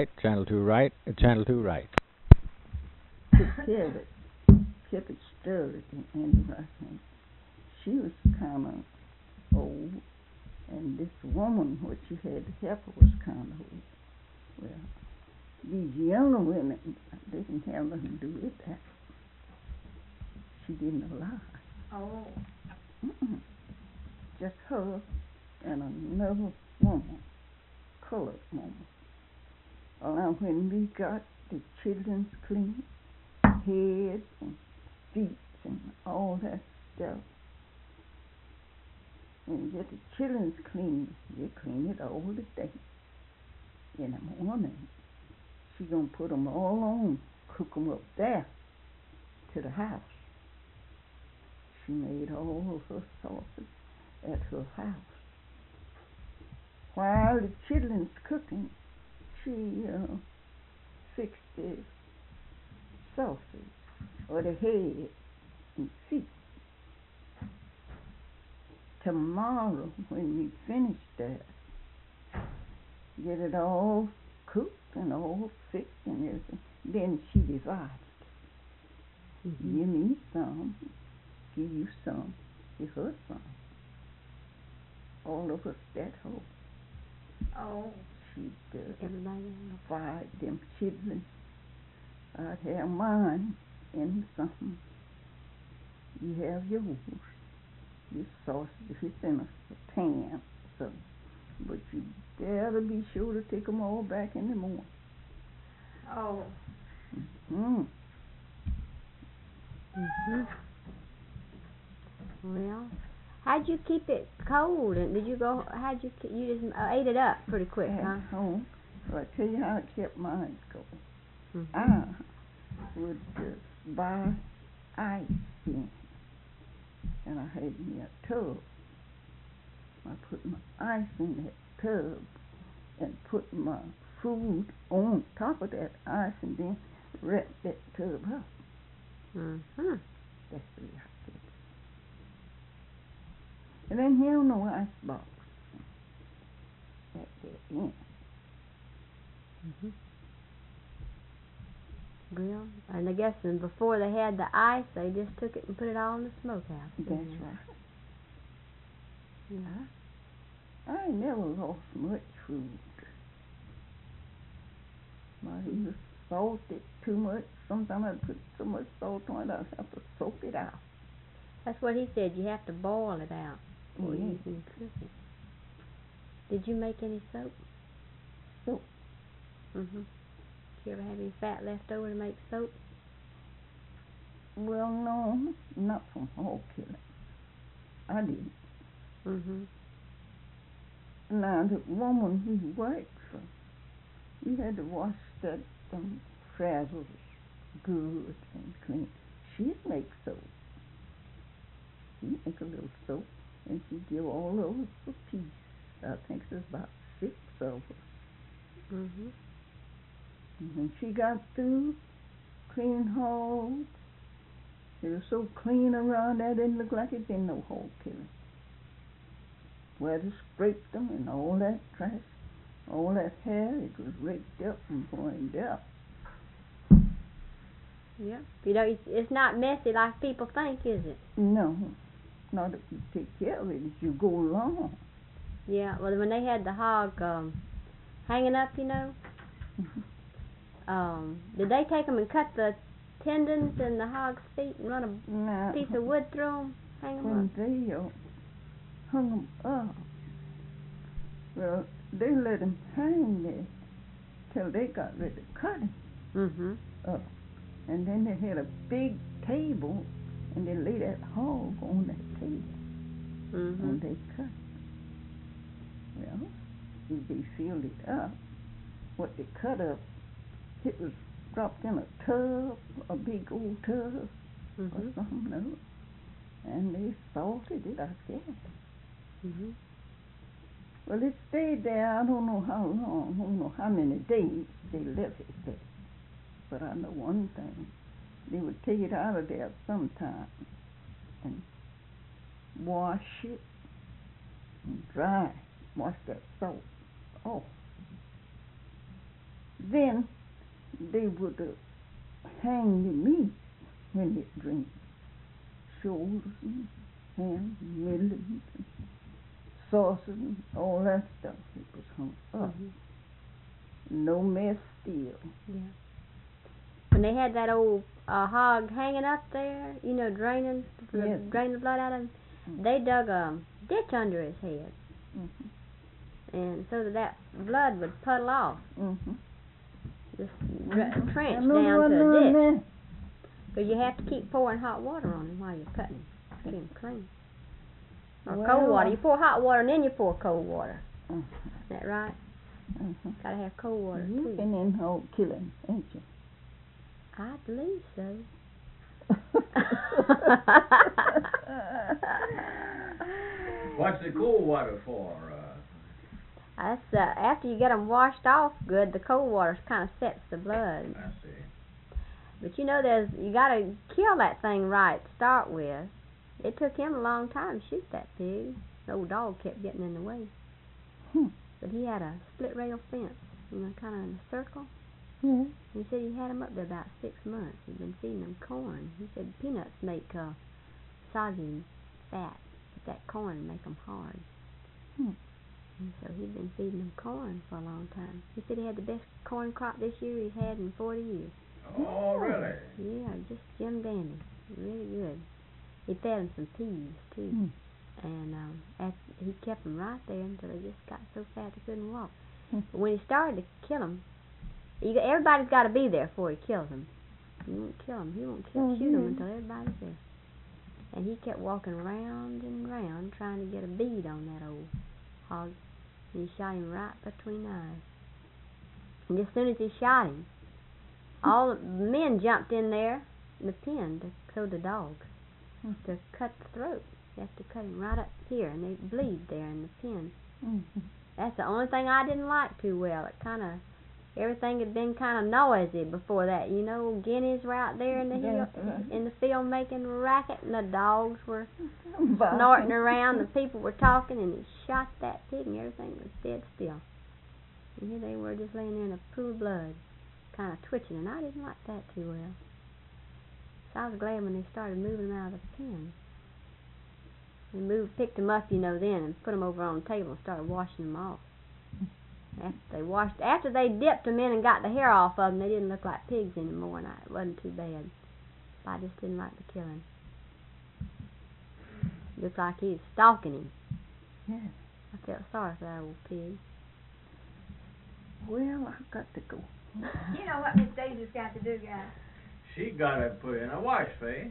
Channel 2 right, Channel 2 right. Took care of it, kept it stirred, and she was kind of old, and this woman, what she had to help her, was kind of old. Well, these younger women, they didn't have nothing to do with that. She didn't allow. Oh. Mm-mm. Just her and another woman, colored woman. Around when we got the children's clinic, heads and feet and all that stuff. When you get the children's clinic, you clean it all the day. In the morning, she gonna put them all on, cook them up there to the house. She made all of her sauces at her house. While the children's cooking, she fixed the sauces or the head and feet. Tomorrow, when we finish that, get it all cooked and all fixed and everything, then she divided. Mm-hmm. Give me some, give you some, give her some. All of us that whole. Oh. She Everybody. fried them chitlins. I'd have mine in something. You have yours. Your sausage, if it's in a pan, so. But you better be sure to take them all back in the morning. Oh. Mm. Mhm. Well, how'd you keep it cold? And did you go? You just ate it up pretty quick, huh? At home. Well, I tell you how I kept mine cold. Mm-hmm. I would just buy ice in, and I had me a tub. I put my ice in that tub and put my food on top of that ice and then wrap that tub up. Mm-hmm. That's the way I did it. And then here no ice box. Back there in. Mm-hmm. Well, and I guess before they had the ice, they just took it and put it all in the smokehouse. That's right. Yeah. I never lost much food. I either salted too much. Sometimes I'd put so much salt on it I'd have to soak it out. That's what he said. You have to boil it out before Yeah. you can cook it. Did you make any soap? Soap? Mm-hmm. Did you ever have any fat left over to make soap? Well, no, not from hog killing. I didn't. Mm-hmm. Now, the woman we worked for, we had to wash that frazzles good and clean. She'd make soap. She'd make a little soap, and she'd give all of us a piece. I think there's about 6 of us. Mm-hmm. And when she got through cleaning hogs, it was so clean around there, it didn't look like it'd been no hog killing. Where they scraped them and all that trash, all that hair, it was raked up and pointed up. Yeah. You know, it's not messy like people think, is it? No, not if you take care of it as you go along. Yeah. Well, when they had the hog hanging up, you know, did they take them and cut the tendons in the hog's feet and run a piece of wood through them, hang them when up? they hung them up, well, they let them hang there till they got ready to cut him Mm-hmm. up. And then they had a big table, and they laid that hog on that table, Mm-hmm. and they cut. Well, they filled it up. What they cut up, it was dropped in a tub, a big old tub, Mm-hmm. or something, no? And they salted it, I guess. Mm-hmm. Well, it stayed there, I don't know how long, I don't know how many days they left it there. But I know one thing, they would take it out of there sometime and wash it and dry, wash that salt off. Then they would hang the meat when it drained. Shoulders and hams, millions, and sausages, and all that stuff. It was hung up. No mess still. Yeah. When they had that old hog hanging up there, you know, draining Yes. the blood out of him, they dug a ditch under his head, and so that blood would puddle off. Just trench down to a ditch. But you have to keep pouring hot water on him while you're cutting him. Keep him clean. Or cold water. You pour hot water and then you pour cold water. Is that right? Gotta have cold water too. You've been in hog killing, ain't you? I believe so. What's the cold water for? That's after you get them washed off good, the cold water kind of sets the blood. I see. But you know, you gotta kill that thing right to start with. It took him a long time to shoot that pig. The old dog kept getting in the way. But he had a split rail fence, you know, kind of in a circle. He said he had him up there about 6 months. He'd been feeding them corn. He said peanuts make soggy fat, but that corn make them hard. And so he'd been feeding them corn for a long time. He said he had the best corn crop this year he's had in 40 years. Oh, really? Yeah, just Jim Dandy. Really good. He fed them some peas, too. And he kept them right there until they just got so fat they couldn't walk. But when he started to kill them, everybody's got to be there before he kills them. He won't kill them. He won't shoot them until everybody's there. And he kept walking round and round trying to get a bead on that old hog. And he shot him right between the eyes. And as soon as he shot him, all the men jumped in there in the pen to kill the dogs, to cut the throat. You have to cut him right up here, and they bleed there in the pen. That's the only thing I didn't like too well. It kind of, everything had been kind of noisy before that. You know, guineas were out there in the hill, in the field making racket, and the dogs were snorting around. The people were talking, and he shot that pig, and everything was dead still. And here they were just laying there in a pool of blood, kind of twitching, and I didn't like that too well. So I was glad when they started moving them out of the pen. They picked them up, you know, then, and put them over on the table and started washing them off. After they dipped them in and got the hair off of them, they didn't look like pigs anymore, and it wasn't too bad. But I just didn't like the killing. It looked like he was stalking him. Yeah. I felt sorry for that old pig. Well, I've got to go. You know what Miss Daisy's got to do, guys? She got to put in a wash, Faye.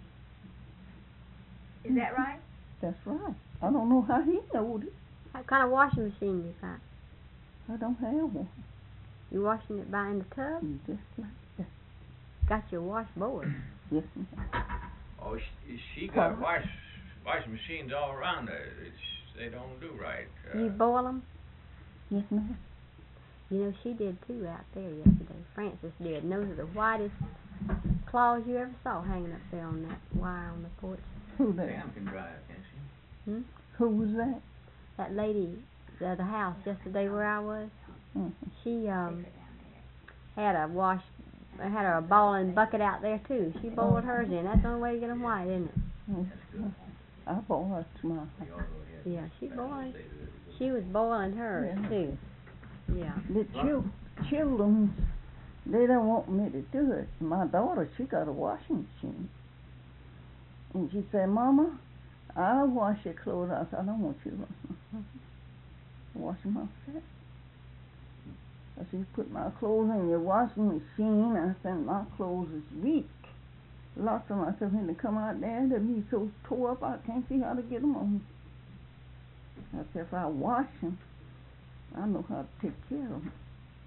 Is that right? That's right. I don't know how he knowed it. What kind of washing machine you got? I don't have one. You washing it by in the tub? Just like that. Got your washboard. Yes, ma'am. Oh, she got wash machines all around her. They don't do right. You boil them? Yes, ma'am. You know, she did too out there yesterday. Frances did. And those are the whitest claws you ever saw hanging up there on that wire on the porch. Who that? Sam can drive, can't she? Who was that? That lady at the house yesterday where I was, she had a boiling bucket out there too. She boiled hers in. That's the only way to get them white, isn't it? I boiled mine. Yeah, she was boiling hers too. Yeah. The children, they don't want me to do it. My daughter, she got a washing machine. And she said, Mama, I'll wash your clothes. I said, I don't want you to wash them myself. I said, you put my clothes in your washing machine. I said, my clothes is weak. Lots of them, I said, when they come out there, they'll be so tore up, I can't see how to get them on. I said, if I wash them, I know how to take care of them.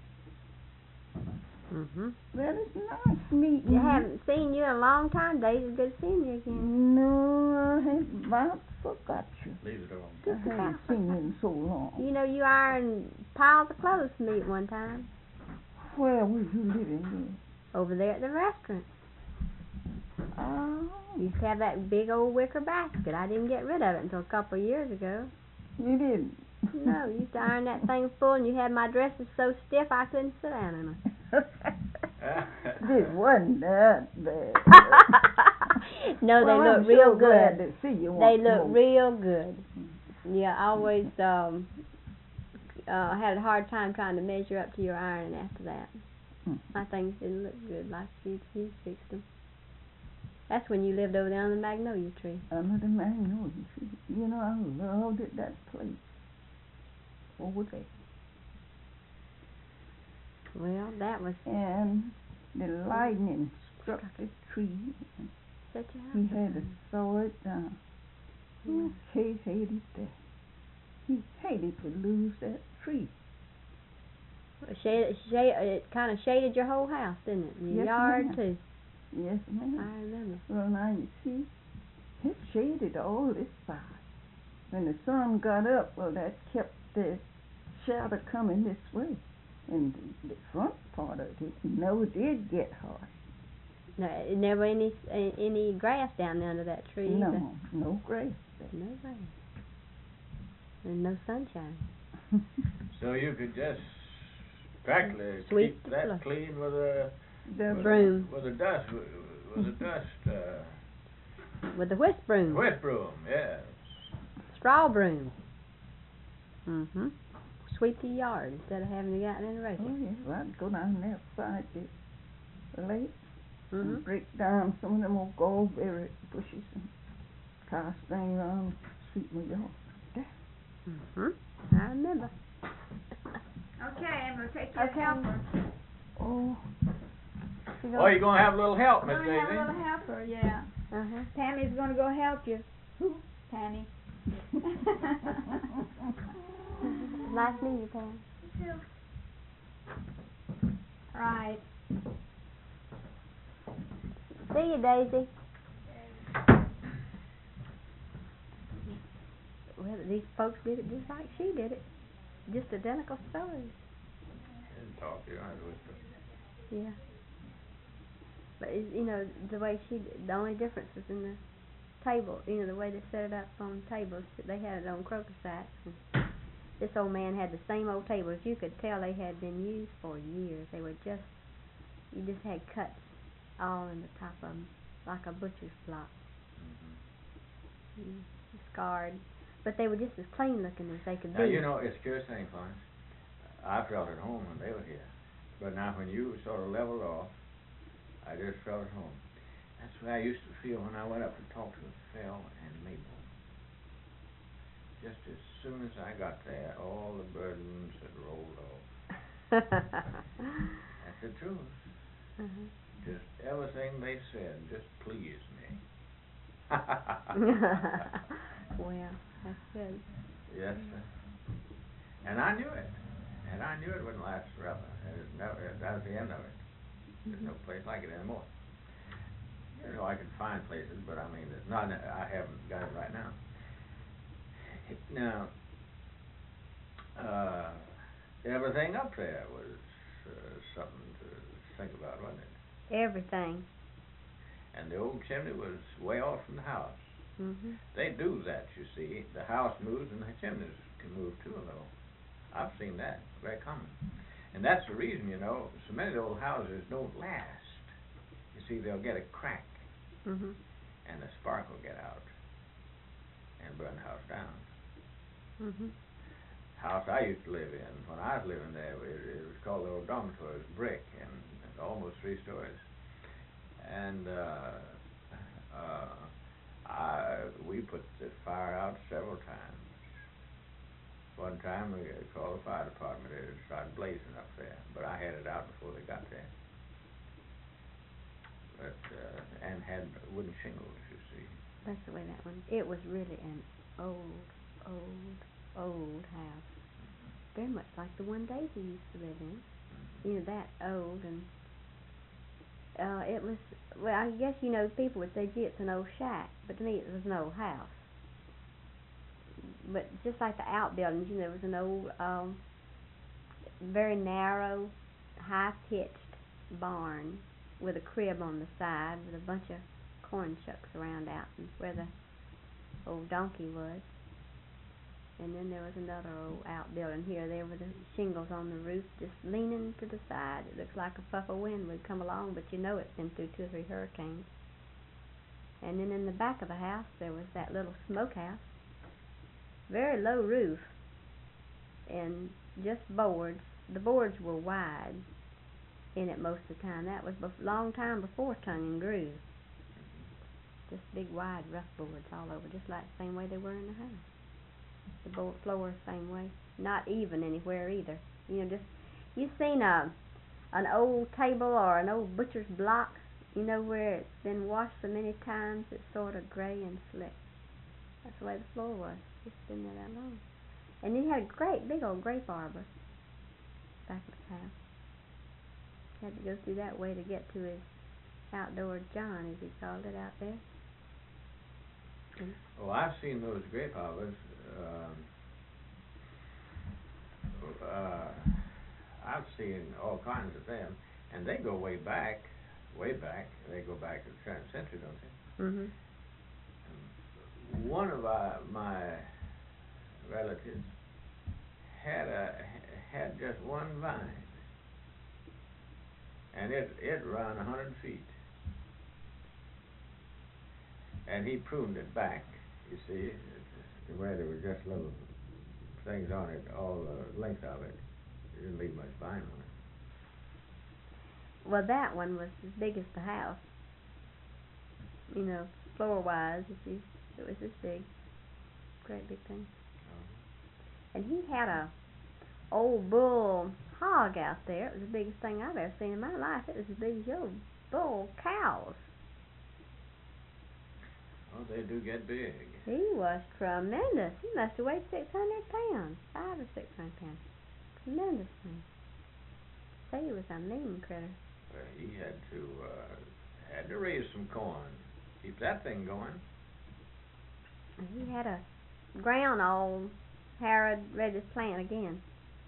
Well, it's nice meeting you. I haven't seen you in a long time, Dave. It's good seeing you again. No, I haven't about forgot you. Leave it alone. I haven't seen you in so long. You know, you ironed piles of clothes for me at one time. Where was you living then? Over there at the restaurant. Oh. You used to have that big old wicker basket. I didn't get rid of it until a couple of years ago. You didn't? No, you used to iron that thing full, and you had my dresses so stiff I couldn't sit down in them. It wasn't that bad. No, Well, they I'm look real sure glad good. to see you They once look more. real good. Yeah, I always had a hard time trying to measure up to your ironing after that. My things didn't look good like you fixed them. That's when you lived over there on the magnolia tree. Under the magnolia tree. You know, I loved it, that place. Over there. Well, that was And the lightning struck the tree. And such a house. he had to saw it down. Yeah. He hated that. He hated to lose that tree. It kind of shaded your whole house, didn't it? And your Yes, yard, ma'am. too. Yes, ma'am. I remember. Well, now you see, it shaded all this side. When the sun got up, well, that kept the shadow coming this way. And the front part of it, did get hot. No, never any grass down under that tree either. No, no grass there. No grass. And no sunshine. So you could just practically Sweep keep the that floor. clean with a Broom. with a dust With the whisk broom. whisk broom. Yes. Straw broom. Sweep the yard instead of having to get out in the rake. Oh, yes, well, I'd go down there beside the lake and Mhm. break down some of them old goldberry bushes and tie a string around and sweep my yard. Mhm. I remember. Okay, I'm gonna take you to Okay. helper. Oh, Oh, you're gonna have a little help, Miss We're gonna have a Daisy. little helper, yeah. Uh-huh. Tammy's gonna go help you. Who? Tammy. Nice meeting you, Pam. Right. See you, Daisy. Well, these folks did it just like she did it. Just identical stories. Didn't talk to you, I was with Yeah. But the way the only difference was in the table. The way they set it up on tables. They had it on crocus sacks. And this old man had the same old tables. You could tell they had been used for years. They were you just had cuts all in the top of them, like a butcher's block. Scarred. But they were just as clean looking as they could Now, be. it's a curious thing, Florence. I felt at home when they were here. But now when you sort of leveled off, I just felt at home. That's the way I used to feel when I went up to talk to Phil and Mabel. Just as soon as I got there, all the burdens had rolled off. That's the truth. Just everything they said just pleased me. Well, that's good. Yes, sir. And I knew it. And I knew it wouldn't last forever. That was the end of it. There's no place like it anymore. I can find places, but I mean, it's not. I haven't got it right now. Now, everything up there was something to think about, wasn't it? Everything. And the old chimney was way off from the house. They do that, you see. The house moves and the chimneys can move too a little. I've seen that. Very common. And that's the reason, so many old houses don't last. You see, they'll get a crack. And the spark will get out and burn the house down. House I used to live in, when I was living there, it was called the old dormitories, brick, and almost 3 stories. And we put the fire out several times. One time we called the fire department. It started blazing up there, but I had it out before they got there. But and had wooden shingles, you see. That's the way that one. It was really an old house. Very much like the one Daisy used to live in. That old, and it was. Well, I guess people would say, "Gee, it's an old shack," but to me, it was an old house. But just like the outbuildings, there was an old, very narrow, high-pitched barn with a crib on the side with a bunch of corn shucks around out and where the old donkey was. And then there was another old outbuilding here. There were the shingles on the roof just leaning to the side. It looks like a puff of wind would come along, but you know it's been through 2 or 3 hurricanes. And then in the back of the house there was that little smokehouse. Very low roof and just boards. The boards were wide in it most of the time. That was long time before tongue and groove. Just big wide rough boards all over, just like the same way they were in the house. The board floor same way, not even anywhere either. You know, just you seen an old table or an old butcher's block, you know, where it's been washed so many times it's sort of gray and slick. That's the way the floor was. It's been there that long. And then he had a great big old grape arbor back of his house. Had to go through that way to get to his outdoor John, as he called it, out there. Oh, I've seen those grape arbors. I've seen all kinds of them, and they go way back. They go back to the turn century, don't they? Mhm. One of my relatives had just one vine, and it ran 100 feet, and he pruned it back. You see, to where there were just little things on it, all the length of it. It didn't leave much vine on it. Well, that one was as big as the house. You know, floor-wise, it was this big. Great big thing. And he had a old bull hog out there. It was the biggest thing I've ever seen in my life. It was as big as your bull cows. Oh, they do get big. He was tremendous. He must have weighed 600 pounds, 500 or 600 pounds. Tremendous thing. Say he was a mean critter. He had to raise some corn, keep that thing going. And he had a ground all harrowed, ready to plant again.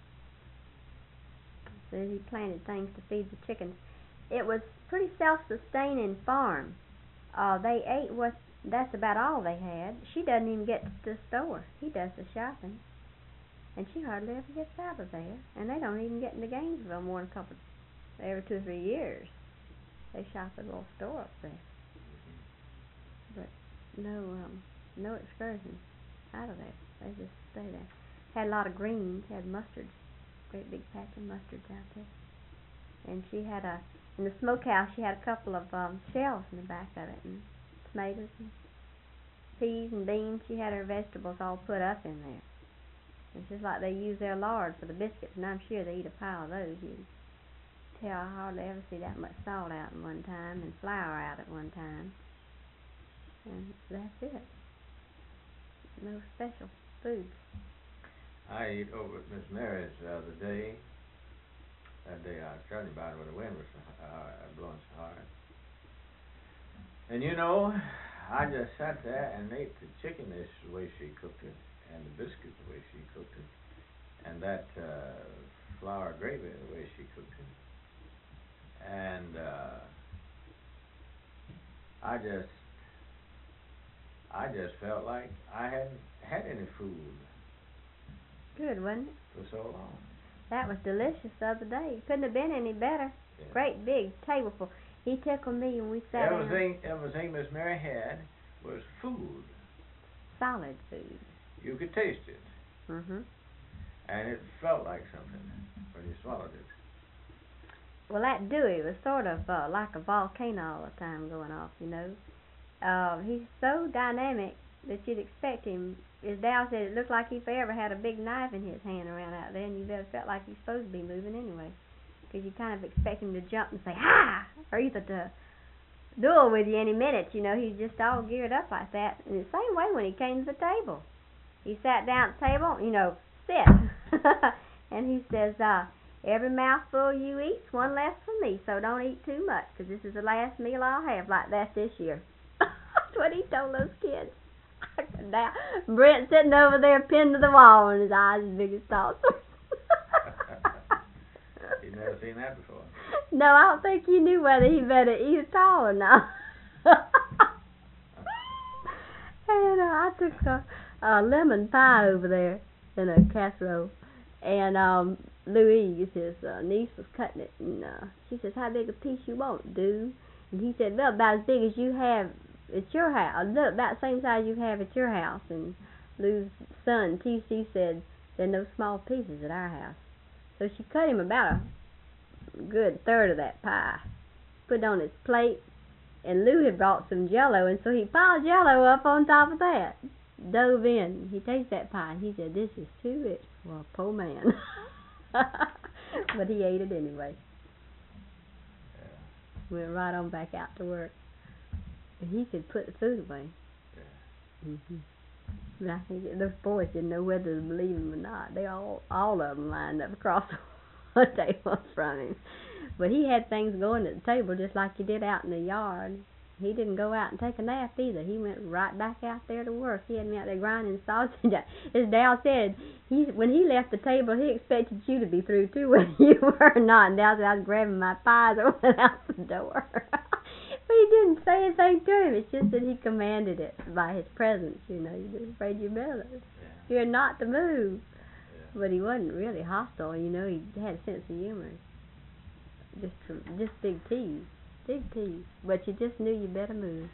So he planted things to feed the chickens. It was pretty self-sustaining farm. They ate that's about all they had. She doesn't even get to the store. He does the shopping. And she hardly ever gets out of there. And they don't even get into Gainesville more than every 2 or 3 years. They shop at a little store up there. But no excursions out of there. They just stay there. Had a lot of greens, had mustards. Great big patch of mustards out there. And she had in the smokehouse she had a couple of shelves in the back of it, and tomatoes and peas and beans. She had her vegetables all put up in there. It's just like they use their lard for the biscuits, and I'm sure they eat a pile of those. You tell I hardly ever see that much salt out at one time and flour out at one time. And that's it. No special foods. I ate over at Miss Mary's the other day. That day I was telling you about it when the wind was blowing so hard. And you know, I just sat there and ate the chicken the way she cooked it, and the biscuits the way she cooked it, and that flour gravy the way she cooked it. And I just felt like I hadn't had any food. Good, wasn't it? For so long. That was delicious the other day. Couldn't have been any better. Yeah. Great big tableful. He tickled me when we sat down. Everything Miss Mary had was food. Solid food. You could taste it. Mhm. And it felt like something when you swallowed it. Well, that Dewey was sort of like a volcano all the time going off, you know. He's so dynamic that you'd expect him. His dad said it looked like if he ever had a big knife in his hand around out there, and you ever felt like he's supposed to be moving anyway. Because you kind of expect him to jump and say, "Ha!" or either to duel with you any minute, you know. He's just all geared up like that. And the same way when he came to the table. He sat down at the table, you know, sit. And he says, every mouthful you eat's one less for me, so don't eat too much, because this is the last meal I'll have like that this year. That's what he told those kids. Now, Brent sitting over there pinned to the wall and his eyes as big as saucers. You'd never seen that before. No, I don't think he knew whether he better eat at all or not. And I took lemon pie over there in a casserole. And Louise, his niece, was cutting it, and she says, "How big a piece you want, dude?" And he said, "Well, about as big as you have at your house. Look, about the same size you have at your house." And Lou's son, T.C., said, "There are no small pieces at our house." So she cut him about a good third of that pie, put it on his plate, and Lou had brought some Jell-O, and so he piled Jell-O up on top of that. Dove in. He tasted that pie, and he said, "This is too rich for a poor man." But he ate it anyway. Yeah. Went right on back out to work. And he could put the food away. Yeah. But I think those boys didn't know whether to believe him or not. They all of them lined up across the table from him. But he had things going at the table just like he did out in the yard. He didn't go out and take a nap either. He went right back out there to work. He had me out there grinding sausage. As Dal said, when he left the table, he expected you to be through too when you were not. And Dal said, "I was grabbing my pies and went out the door." But he didn't say anything to him. It's just that he commanded it by his presence. You know, you're just afraid you better. You're not to move. Yeah. But he wasn't really hostile. You know, he had a sense of humor. Just big tease. Big tease. But you just knew you better move.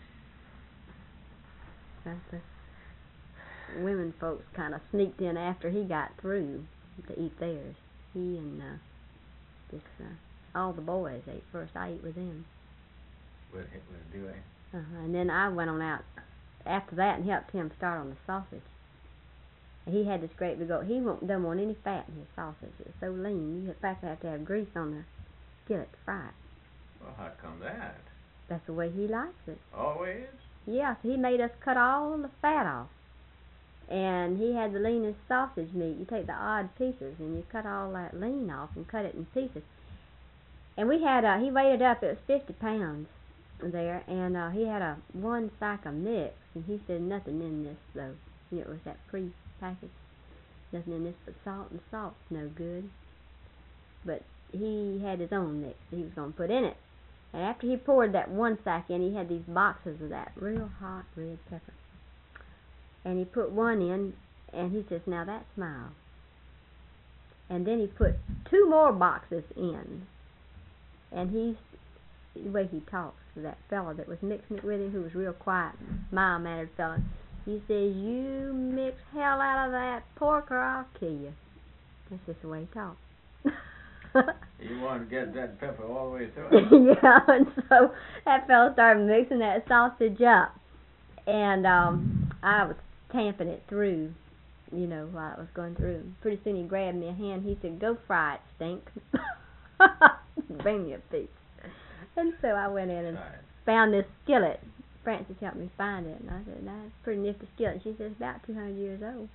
But the women folks kind of sneaked in after he got through to eat theirs. He and all the boys ate first. I ate with them. With Dewey. And then I went on out after that and helped him start on the sausage. And he had this great big old, doesn't want any fat in his sausage. It's so lean. You in fact have to have grease on the skillet to fry it. Well, how come that? That's the way he likes it. Always? Yeah, so he made us cut all the fat off. And he had the leanest sausage meat. You take the odd pieces and you cut all that lean off and cut it in pieces. And we had, he weighed it up, it was 50 pounds there, and he had one sack of mix, and he said nothing in this, though. You know, it was that pre-packaged. Nothing in this but salt, and salt's no good. But he had his own mix that he was going to put in it. And after he poured that one sack in, he had these boxes of that real hot red pepper. And he put one in, and he says, "Now that's mild." And then he put 2 more boxes in. And the way he talks to that fella that was mixing it with him, who was real quiet, mild-mannered fella, he says, "You mix hell out of that pork or I'll kill you." That's just the way he talks. You want to get that pepper all the way through it? Yeah, and so that fella started mixing that sausage up. And I was tamping it through, you know, while it was going through. Pretty soon he grabbed me a hand. He said, "Go fry it, Stink." Bring me a piece. And so I went in and found this skillet. Frances helped me find it, and I said, "That's a pretty nifty skillet." And she said, "It's about 200 years old."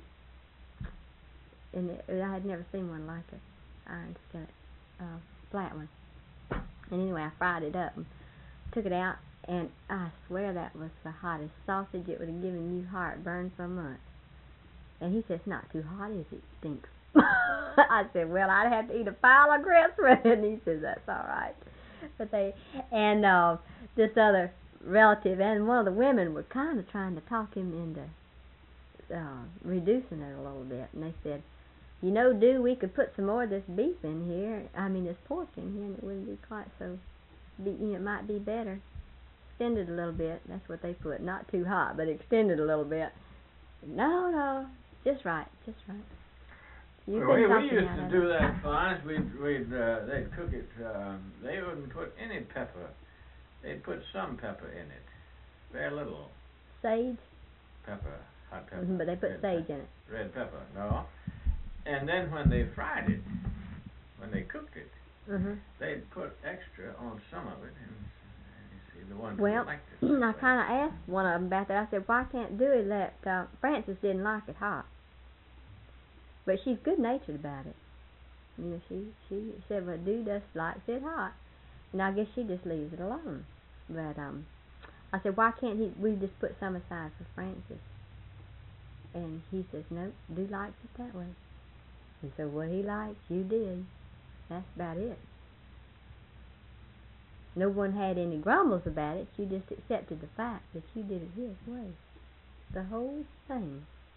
And I had never seen one like it. Iron skillet, flat one. And anyway, I fried it up and took it out, and I swear that was the hottest sausage. It would have given you heartburn for a month. And he said, "It's not too hot, is it, Stinks?" I said, "Well, I'd have to eat a pile of grits with it." And he says, "That's all right." But this other relative and one of the women were kind of trying to talk him into reducing it a little bit. And they said, "You know, we could put some more of this beef in here, this pork in here, and it wouldn't be quite so, it might be better. Extend it a little bit." That's what they put. Not too hot, but extend it a little bit. No, just right. We used to do that, Florence. They'd cook it. They wouldn't put any pepper. They'd put some pepper in it, very little. Sage. Pepper, hot pepper. But they put sage in it. Red pepper, no. And then when they fried it, when they cooked it, they'd put extra on some of it, and you see the ones who liked it. I kind of asked one of them about that. I said, "Why can't Dewey let Frances didn't like it hot, but she's good-natured about it. You know, she said, well, Dewey just likes it hot, and I guess she just leaves it alone." But I said, "Why can't we just put some aside for Frances?" And he says, "Nope, Dewey likes it that way." And so what he liked, you did. That's about it. No one had any grumbles about it. You just accepted the fact that you did it his way. The whole thing.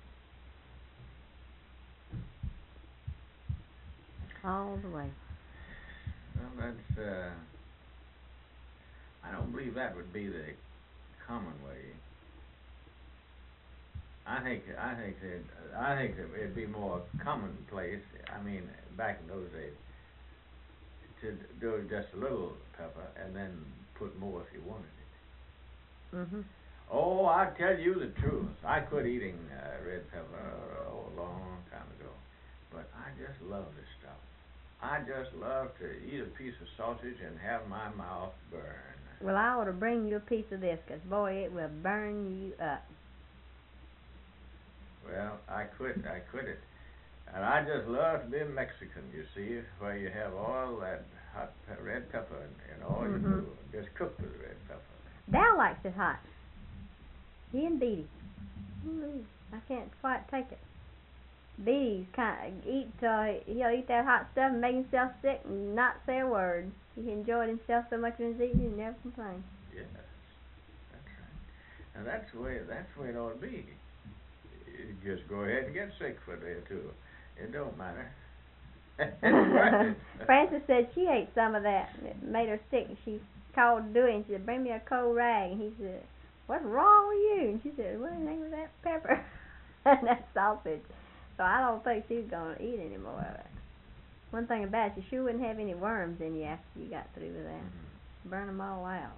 all the way. Well, that's, I don't believe that would be the common way. I think that it'd be more commonplace. I mean, back in those days, to do just a little pepper and then put more if you wanted it. Mhm. Oh, I tell you the truth. I quit eating red pepper a long time ago, but I just love this stuff. I just love to eat a piece of sausage and have my mouth burn. Well, I ought to bring you a piece of this, 'cause boy, it will burn you up. Well, I quit it. And I just love to be Mexican, you see, where you have all that hot red pepper and all you do, just cook with the red pepper. Dal likes it hot. He and Beatty. Ooh, I can't quite take it. Beatty's he'll eat that hot stuff and make himself sick and not say a word. He enjoyed himself so much when he was eating, he never complained. Yes, that's right. And that's the way it ought to be. You just go ahead and get sick for a day or two. It don't matter. Frances said she ate some of that. It made her sick. She called to do it and she said, "Bring me a cold rag." And he said, "What's wrong with you?" And she said, "Well, it ain't with that pepper and that sausage." So I don't think she's going to eat any more of it. One thing about it, you sure wouldn't have any worms in you after you got through with that. Burn them all out.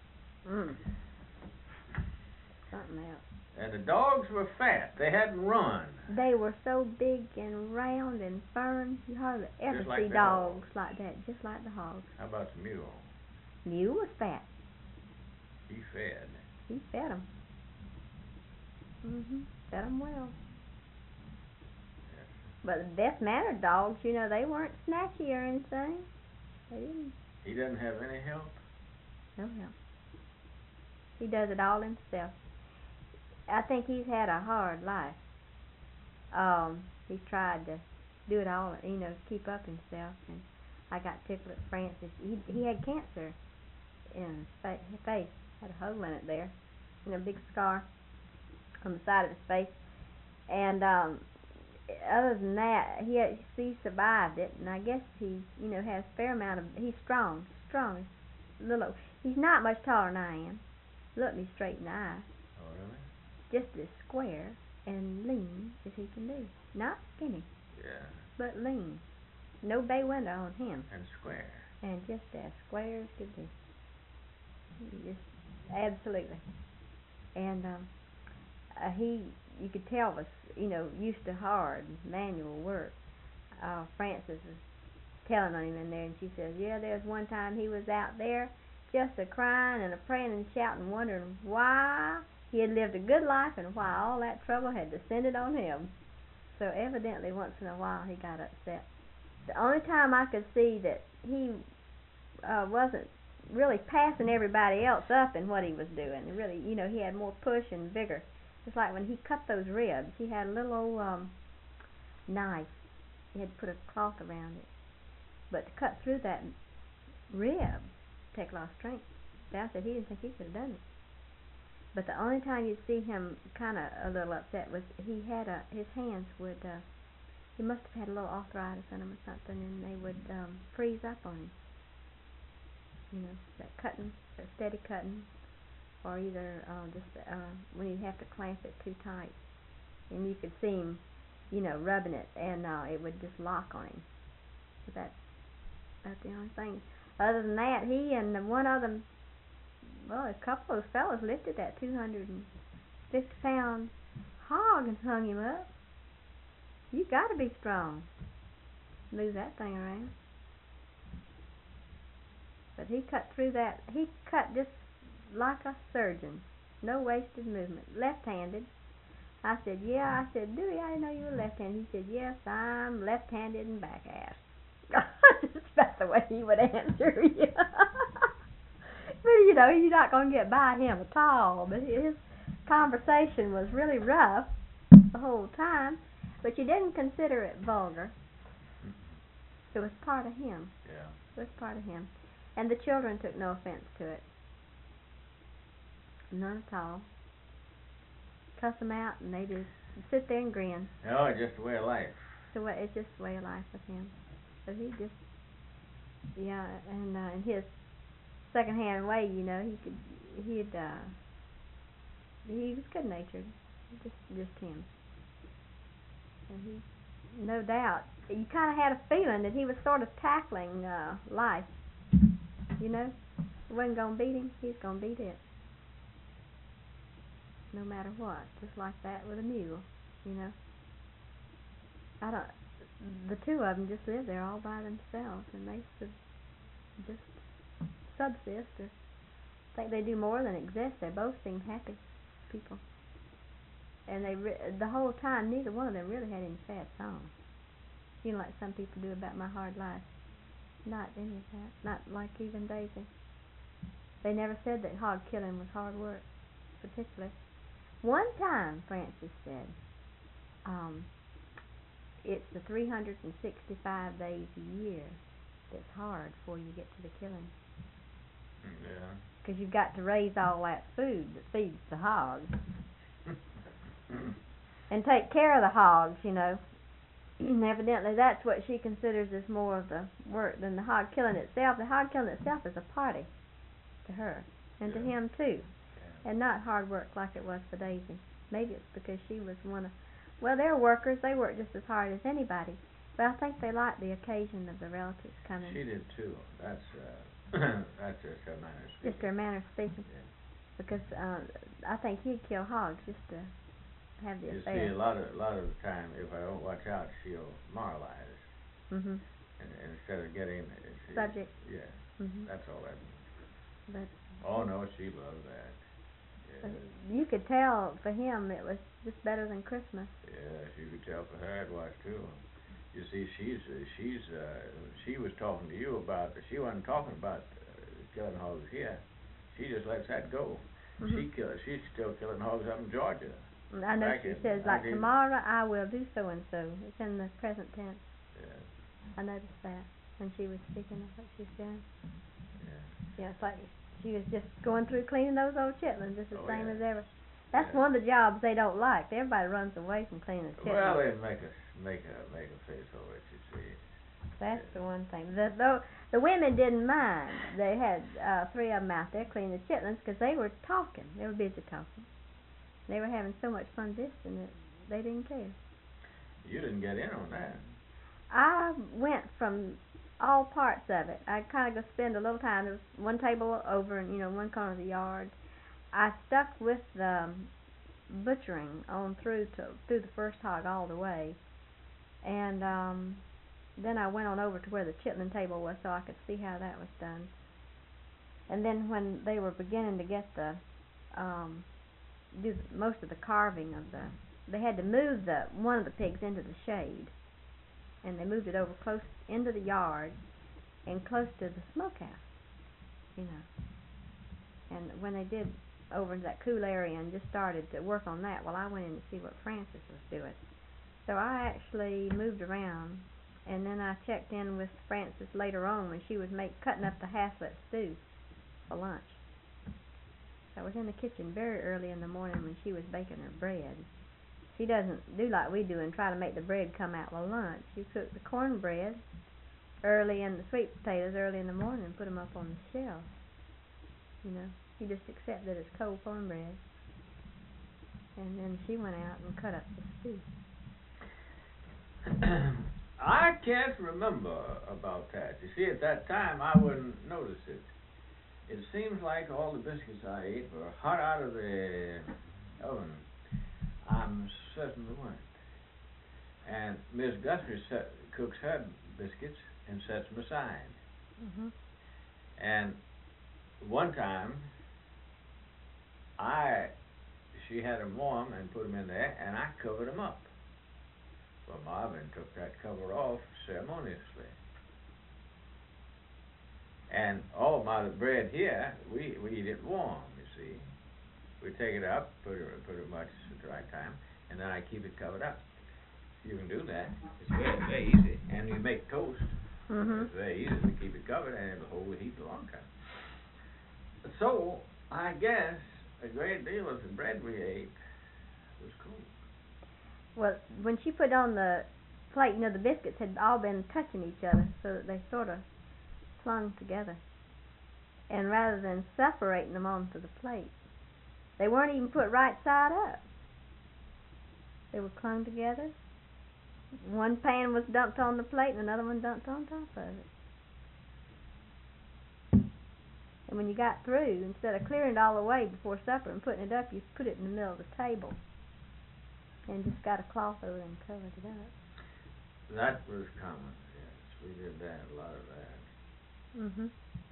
Something else. And the dogs were fat. They hadn't run. They were so big and round and firm, you hardly ever Just like see the dogs like that, just like the hogs. How about the mule? Mule was fat. He fed. He fed them. Fed them well. Yes. But the best-mannered dogs, you know, they weren't snatchy or anything. They didn't. He doesn't have any help? No help. He does it all himself. I think he's had a hard life. He's tried to do it all, you know, keep up himself. And I got tickled at Francis. He had cancer in his face. Had a hole in it there, and a big scar on the side of his face. And other than that, he survived it. And I guess he, you know, has a fair amount of. He's strong. Little. He's not much taller than I am. Look me straight in the eye. Oh, really? Just as square and lean as he can be. Not skinny, Yeah. but lean. No bay window on him. And square. And just as square as could be. Just absolutely. And you could tell was, you know, used to hard manual work. Frances was telling on him in there, and she says, yeah, there was one time he was out there just a-crying and a-praying and shouting, wondering why he had lived a good life and why all that trouble had descended on him. So evidently once in a while he got upset. The only time I could see that he wasn't really passing everybody else up in what he was doing. Really, you know, he had more push and vigor. It's like when he cut those ribs, he had a little old knife. He had to put a cloth around it. But to cut through that rib take a lot of strength. Dad said he didn't think he could have done it. But the only time you'd see him kind of a little upset was he had his hands would, he must have had a little arthritis in them or something, and they would freeze up on him. You know, that cutting, that steady cutting, or either just when you have to clamp it too tight. And you could see him, you know, rubbing it, and it would just lock on him. So that's the only thing. Other than that, he and one other, well, a couple of those fellas lifted that 250-pound hog and hung him up. You got to be strong. Move that thing around. But he cut through that. He cut just like a surgeon. No wasted movement. Left-handed. I said, yeah. I said, Dewey, I didn't know you were left-handed. He said, yes, I'm left-handed and back-assed. Just about the way he would answer you. But, you know, you're not going to get by him at all. But his conversation was really rough the whole time. But you didn't consider it vulgar. It was part of him. Yeah. It was part of him. And the children took no offense to it. None at all. Cuss them out and they just sit there and grin. No, it's just a way of life. So it's just the way of life with him. But he just, yeah, and in his second-hand way, you know, he was good-natured, just him. And he, no doubt, you kind of had a feeling that he was sort of tackling life, you know. He wasn't going to beat him, he was going to beat it. No matter what, just like that with a mule, you know. The two of them just lived there all by themselves, and they just subsist, or I think they do more than exist. They both seem happy people, and the whole time neither one of them really had any sad songs, you know, like some people do about my hard life. Not any of that, not like even Daisy. They never said that hog killing was hard work, particularly. One time, Francis said, it's the 365 days a year that's hard before you get to the killing. Yeah. Because you've got to raise all that food that feeds the hogs. And take care of the hogs, you know. Evidently that's what she considers as more of the work than the hog killing itself. The hog killing itself is a party to her, and to him too. And not hard work like it was for Daisy. Maybe it's because she was one of... Well, they're workers. They work just as hard as anybody. But I think they liked the occasion of the relatives coming. She did too. That's just her manner of speaking. Just her manner of speaking. Yeah. Because I think he'd kill hogs just to have the affair. You see, a lot of the time, if I don't watch out, she'll moralize. Mhm. And instead of getting Subject. Yeah. Mhm. That's all that means. But Oh no, she loved that. Yeah. You could tell for him it was just better than Christmas. Yeah, you could tell for her it was too. You see, she was talking to you about. She wasn't talking about killing hogs here. She just lets that go. Mhm. She's still killing hogs up in Georgia. I know she says, like, tomorrow I will do so and so. It's in the present tense. Yeah. I noticed that when she was speaking of what she's doing. Yeah. Yeah, it's like she was just going through cleaning those old chitlins just the same as ever. That's Yeah. one of the jobs they don't like. Everybody runs away from cleaning chitlins. Well, they make a face over it, you see. That's the one thing. The women didn't mind. They had 3 of them out there cleaning the chitlins because they were talking. They were busy talking. They were having so much fun visiting that they didn't care. You didn't get in on that. I went from all parts of it. I kind of go spend a little time. There was one table over in, one corner of the yard. I stuck with the butchering on through the first hog all the way, and then I went on over to where the chitlin table was so I could see how that was done. And then when they were beginning to get do most of the carving of they had to move one of the pigs into the shade, and they moved it over close into the yard and close to the smokehouse, And when they did over into that cool area and just started to work on that, well, I went in to see what Francis was doing. So I actually moved around, and then I checked in with Francis later on when she was cutting up the haslet stew for lunch. I was in the kitchen very early in the morning when she was baking her bread. She doesn't do like we do and try to make the bread come out with lunch. You cook the cornbread early and the sweet potatoes early in the morning and put them up on the shelf. You just accept that it's cold cornbread. And then she went out and cut up the stew. I can't remember about that. You see, at that time I wouldn't notice it. It seems like all the biscuits I ate were hot out of the oven. I'm certain they weren't. And Miss Guthrie cooks her biscuits and sets them aside. Mm-hmm. And one time, she had them warm and put them in there, and I covered them up. Well, Marvin took that cover off ceremoniously. And all my bread here, we eat it warm, you see. We take it up, put it much at the right time, and then I keep it covered up. You can do that. It's very easy. And you make toast. Mm-hmm. It's very easy to keep it covered, and it'll hold the heat a long time. So, I guess a great deal of the bread we ate was cold. Well, when she put on the plate, the biscuits had all been touching each other, so that they sort of clung together. And rather than separating them onto the plate, they weren't even put right side up. They were clung together. One pan was dumped on the plate and another one dumped on top of it. And when you got through, instead of clearing it all away before supper and putting it up, you put it in the middle of the table and just got a cloth over it and covered it up. That was common, yes. We did that, a lot of that. Mhm.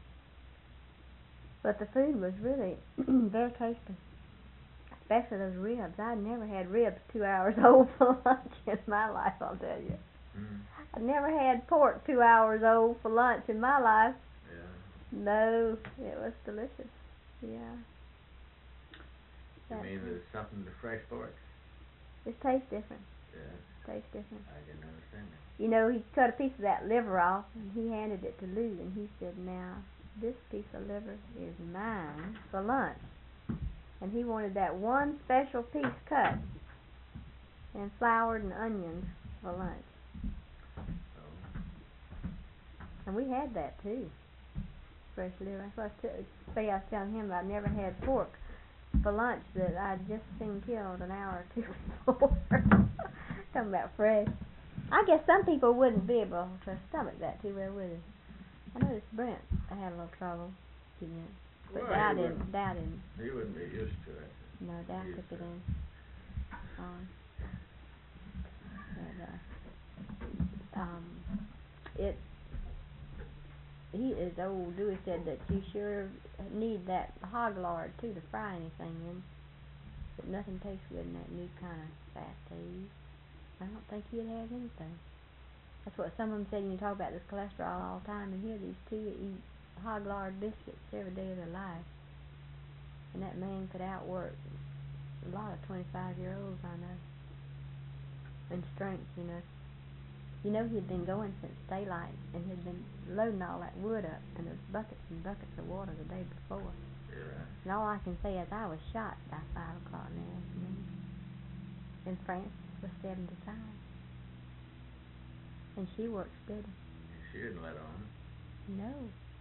But the food was really very tasty, especially those ribs. I'd never had ribs 2 hours old for lunch in my life, I'll tell you. I've never had pork 2 hours old for lunch in my life. Yeah. No, it was delicious. Yeah. You mean there's something to fresh pork? It tastes different. Yeah. Tastes different. I can understand that. He cut a piece of that liver off and he handed it to Lou and he said, "Now, this piece of liver is mine for lunch." And he wanted that one special piece cut and floured and onions for lunch. Oh. And we had that too. Fresh liver. That's what I was telling him I'd never had pork for lunch that I'd just seen killed an hour or two before. Talking about fresh. I guess some people wouldn't be able to stomach that too well, would they? I noticed Brent had a little trouble eating it. But Dow didn't. He wouldn't be used to it. No, Dow took it in. He is old. Dewey said that you sure need that hog lard too to fry anything in. But nothing tastes good in that new kind of fat they use. I don't think he'd have anything. That's what some of them said when you talk about this cholesterol all the time. And here these two eat hog lard biscuits every day of their life. And that man could outwork a lot of 25-year-olds I know. In strength, he'd been going since daylight and had been loading all that wood up and those buckets and buckets of water the day before. Yeah. And all I can say is I was shot by 5 o'clock in the afternoon. And Frances was 75. And she worked steady. She didn't let on. No.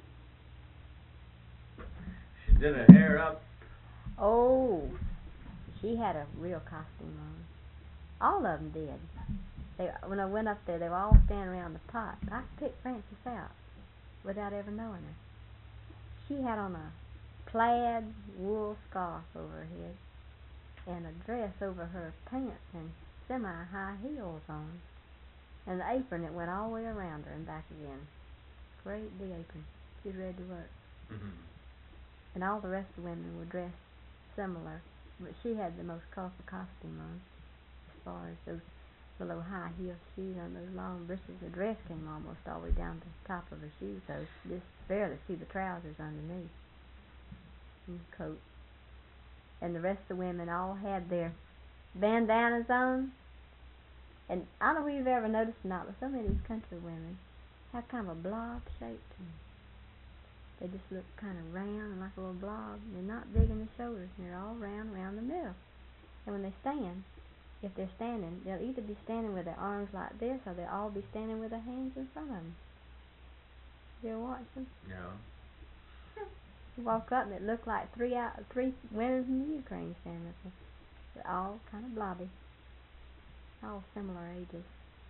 She did her hair up. Oh, she had a real costume on. All of them did. When I went up there, they were all standing around the pot. I picked Frances out without ever knowing her. She had on a plaid wool scarf over her head and a dress over her pants and semi-high heels on. And the apron that went all the way around her and back again. Great big apron. She was ready to work. Mm-hmm. And all the rest of the women were dressed similar, but she had the most colorful costume on, as far as those little high heel shoes on those long bristles. The dress came almost all the way down to the top of her shoes, so just barely see the trousers underneath and the coat. And the rest of the women all had their bandanas on. And I don't know if you've ever noticed or not, but so many of these country women have kind of a blob shape to them. They just look kind of round and like a little blob. They're not big in the shoulders, and they're all round around the middle. And when they stand, if they're standing, they'll either be standing with their arms like this, or they'll all be standing with their hands in front of them. You ever watch them? No. You walk up and it looked like three women from the Ukraine standing with them. They're all kind of blobby. All similar ages.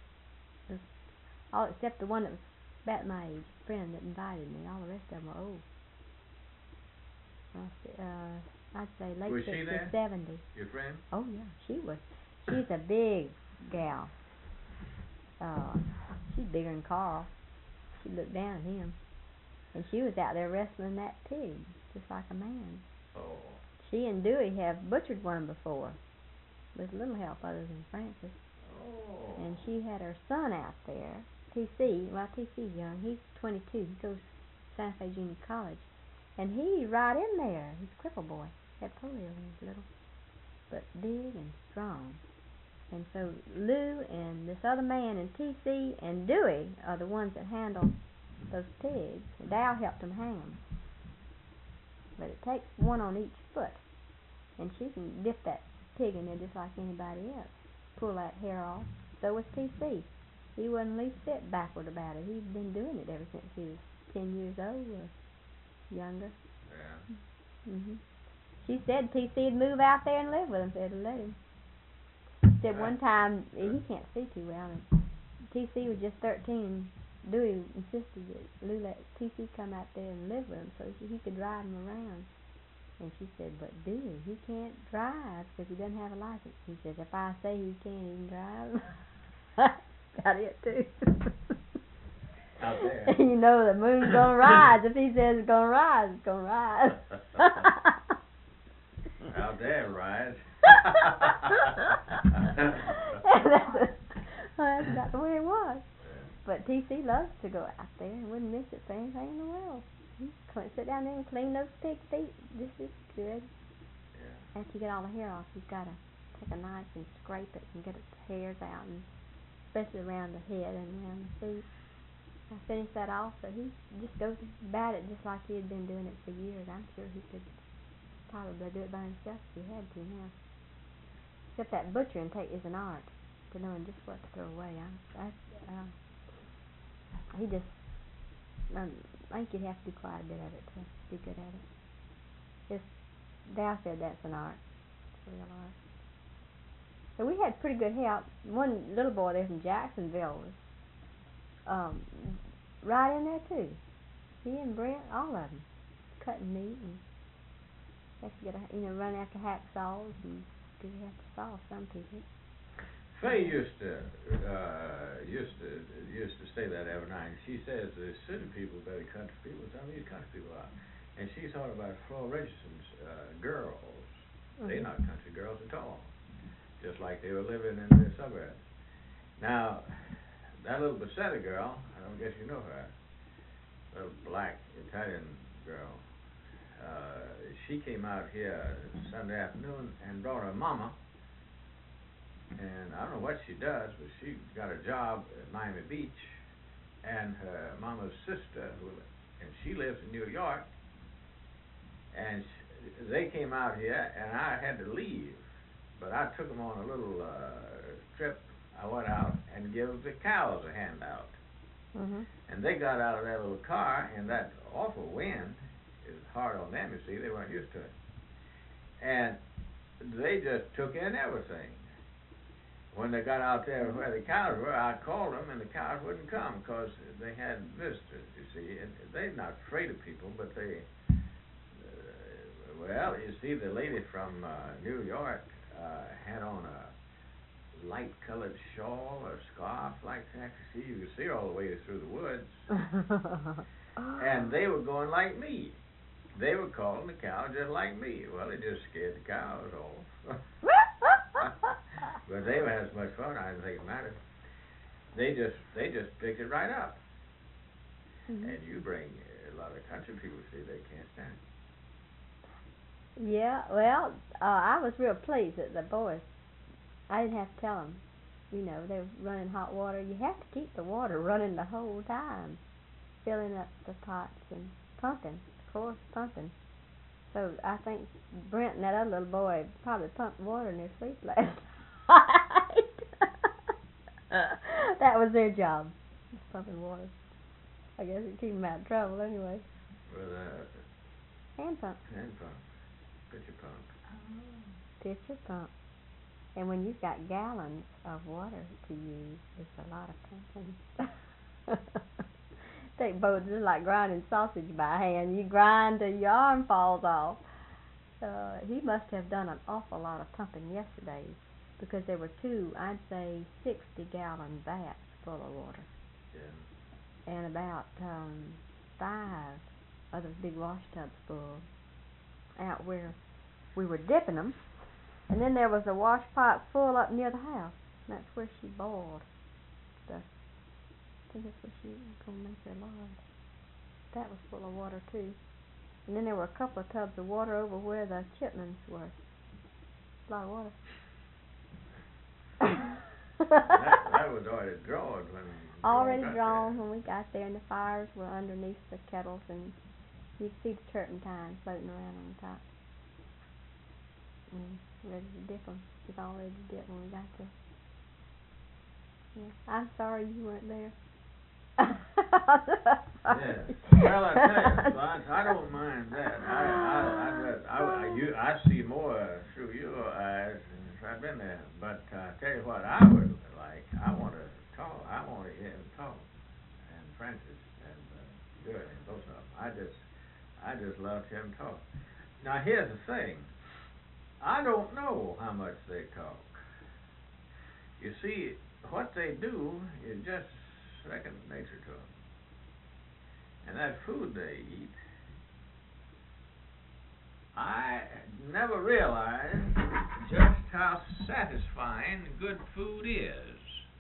All except the one that was about my age, a friend that invited me. All the rest of them were old. I'd say late 60s, 70s. Your friend? Oh yeah, she was. She's a big gal. She's bigger than Carl. She looked down at him. And she was out there wrestling that pig, just like a man. Oh. She and Dewey have butchered one before, with little help other than Frances. Oh. And she had her son out there, TC's young. He's 22. He goes to Santa Fe Junior College. And he's right in there. He's a cripple boy. Had polio when he was little. But big and strong. And so Lou and this other man and TC and Dewey are the ones that handle those pigs. And Dow helped them hang them. But it takes one on each foot. And she can dip that pig in there just like anybody else. Pull that hair off. So was TC. he wasn't the least bit backward about it. He'd been doing it ever since he was 10 years old or younger. Yeah. Mhm. She said T.C.'d move out there and live with him if they'd let him. Said one time, he can't see too well, and T.C. was just 13, and Dewey insisted that Lou let T.C. come out there and live with him so he could drive him around. And she said, but Dewey, he can't drive because he doesn't have a license. He said, if I say he can't even drive, got it too. Out there. You know the moon's gonna rise. If he says it's gonna rise, it's gonna rise. Out there, rise. Well, that's not the way it was. But T.C. loves to go out there and wouldn't miss it for anything in the world. Sit down there and clean those pig feet just as good. Yeah. After you get all the hair off, you've got to take a knife and scrape it and get its hairs out, and especially around the head and around the feet. I finished that off, so he just goes about it just like he had been doing it for years. I'm sure he could probably do it by himself if he had to now. Except that butchering is an art, to knowing just what to throw away. He just, I think you'd have to do quite a bit of it to be good at it. Just, Dal said that's an art. It's a real art. So we had pretty good help. One little boy there from Jacksonville was right in there too. He and Brent, all of them, cutting meat and have to get run after hacksaws and because you have to saw some people. Faye used to say that every night. She says the city people better country people. Some of these country people are, and she thought about Flora Richardson's girls. Mm-hmm. They're not country girls at all. Just like they were living in the suburbs. Now, that little Becerra girl, I don't guess you know her, little black Italian girl, she came out here Sunday afternoon and brought her mama, and I don't know what she does, but she got a job at Miami Beach, and her mama's sister, and she lives in New York, and they came out here, and I had to leave. But I took them on a little trip. I went out and gave the cows a handout. Mm-hmm. And they got out of that little car, and that awful wind is hard on them, you see. They weren't used to it. And they just took in everything. When they got out there where the cows were, I called them, and the cows wouldn't come because they had visitors, you see. And they're not afraid of people, but they, well, you see, the lady from New York, had on a light-colored shawl or scarf like that. You could see her all the way through the woods. And they were going like me. They were calling the cow just like me. Well, it just scared the cows off. But they were having so much fun, I didn't think it mattered. They just picked it right up. Mm-hmm. And you bring a lot of country people, see, they can't stand it. Yeah, well, I was real pleased that the boys, I didn't have to tell them, they were running hot water. You have to keep the water running the whole time, filling up the pots and pumping, of course, pumping. So I think Brent and that other little boy probably pumped water in their sleep last night. That was their job, pumping water. I guess it keep them out of trouble anyway. Well, hand pump. Hand pump. Pitcher pump. Oh. Pitcher pump. And when you've got gallons of water to use, it's a lot of pumping. Take both, just like grinding sausage by hand. You grind till your arm falls off. He must have done an awful lot of pumping yesterday because there were 2, I'd say, 60-gallon vats full of water. Yeah. And about 5 other big wash tubs full out where we were dipping them, and then there was a wash pot full up near the house, and that's where she boiled stuff. I think that's where she was going to make her lard. That was full of water too. And then there were a couple of tubs of water over where the chipmunks were. A lot of water. that was already drawn when we got there, and the fires were underneath the kettles, and you could see the turpentine floating around on the top. Ready to dip them. It was all ready to dip when we got there. Yeah. I'm sorry you weren't there. Yeah. Well, I tell you, Blanche, I don't mind that. I see more through your eyes since I've been there. But I tell you what, I would like. I want to talk. I want to hear him talk, and Francis and Good and both of them. I just love to hear him talk. Now here's the thing. I don't know how much they talk. You see, what they do is just second nature to them. And that food they eat, I never realized just how satisfying good food is.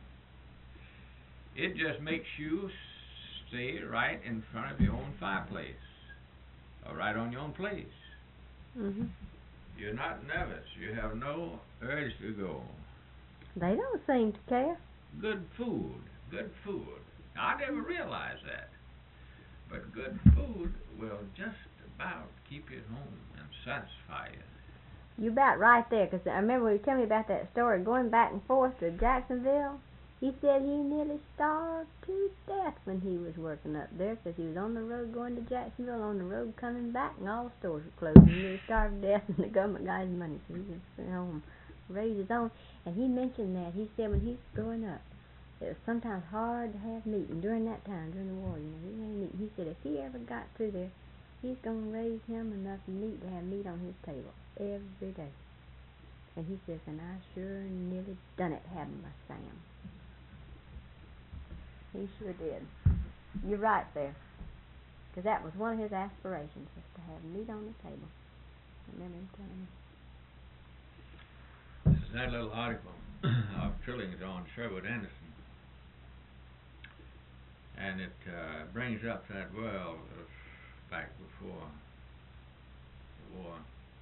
It just makes you stay right in front of your own fireplace, or right on your own place. Mhm. You're not nervous. You have no urge to go. They don't seem to care. Good food. Good food. I never realized that. But good food will just about keep you at home and satisfy you. You're about right there, 'cause I remember when you told me about that story going back and forth to Jacksonville. He said he nearly starved to death when he was working up there, 'cause he was on the road going to Jacksonville, on the road coming back, and all the stores were closed. He nearly starved to death, and the government got his money, so he just went home, raised his own. And he mentioned that. He said when he was growing up, it was sometimes hard to have meat, and during that time, during the war, he had meat. He said if he ever got through there, he's going to raise him enough meat to have meat on his table every day. And he says, and I sure nearly done it having my Sam. He sure did. You're right there. 'Cause that was one of his aspirations, was to have meat on the table. I remember him telling me. This is that little article of Trilling's on Sherwood Anderson. And it brings up that world of back before the war.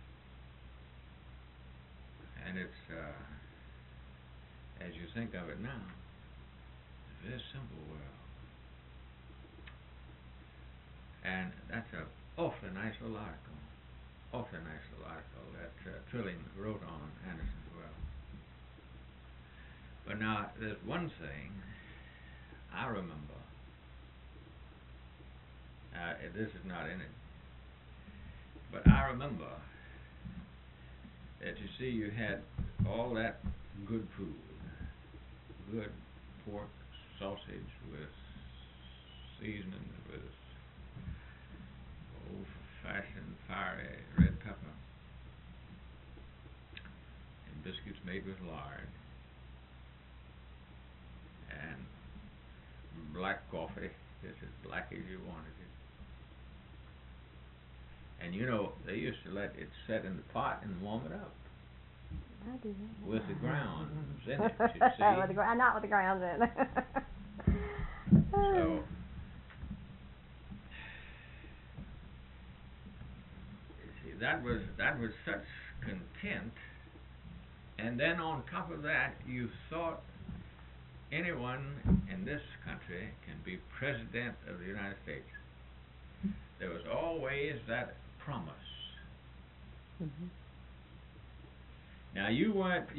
And it's, as you think of it now, it's a very simple world. And that's an awfully nice little article. Awfully nice little article that Trilling wrote on Anderson's world. But now, there's one thing I remember. This is not in it. But I remember that, you see, you had all that good food. Good pork sausage with seasoning, with old-fashioned fiery red pepper, and biscuits made with lard, and black coffee, just as black as you wanted it. And you know, they used to let it set in the pot and warm it up. I do that. With the grounds in it, you see. Not with the grounds in it. So, you see, that was such content. And then on top of that, you thought anyone in this country can be president of the United States. There was always that promise. Mm-hmm. Now you weren't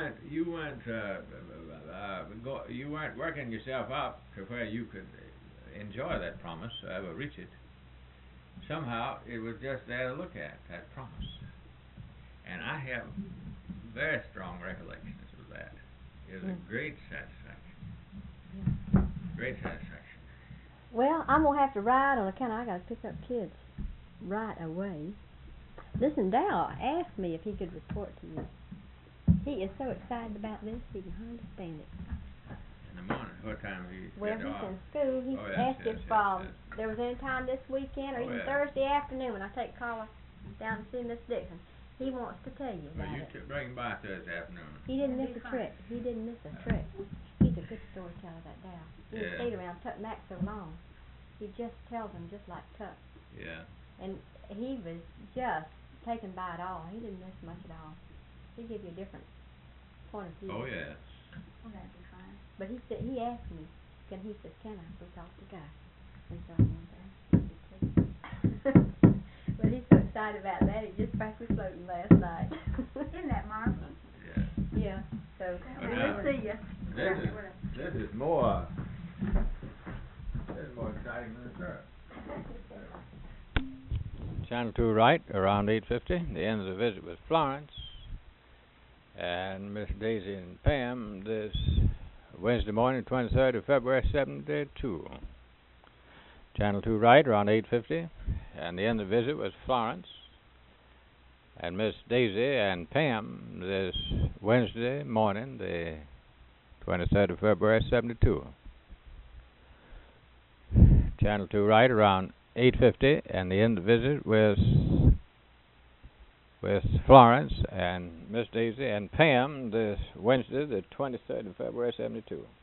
working yourself up to where you could enjoy that promise or ever reach it. Somehow it was just there to look at, that promise. And I have very strong recollections of that. It was a great satisfaction. Great satisfaction. Well, I'm going to have to ride on account I got to pick up kids right away. Listen, Dal asked me if he could report to you. He is so excited about this, he can hardly stand it. In the morning, what time he Well, he's in school. He asked if there was any time this weekend or even Thursday afternoon when I take Carla down to see Miss Dixon. He wants to tell you about it. You bring him by Thursday afternoon. He didn't miss a trick. He didn't miss a trick. He's a good storyteller, that Dal. He stayed around Tuck Mac so long. He just tells them just like Tuck. Yeah. And he was just taken by it all. He didn't miss much at all. He give you a different point of view. Oh yes. Well, that'd be fine. But he asked me, can I go talk to Guy? And so I went there. But he's so excited about that, he just practiced floating last night. Isn't that marvelous? Yeah. Yeah. So But we'll see you. This This is more exciting than the syrup. Channel 2 right, around 8:50. The end of the visit with Florence and Miss Daisy and Pam this Wednesday morning, 23rd of February, 72. Channel 2 right, around 8:50. And the end of the visit was Florence and Miss Daisy and Pam this Wednesday morning, the 23rd of February, 72. Channel 2 right, around 8:50, and the end of the visit with Florence and Miss Daisy and Pam this Wednesday, the 23rd of February, 72.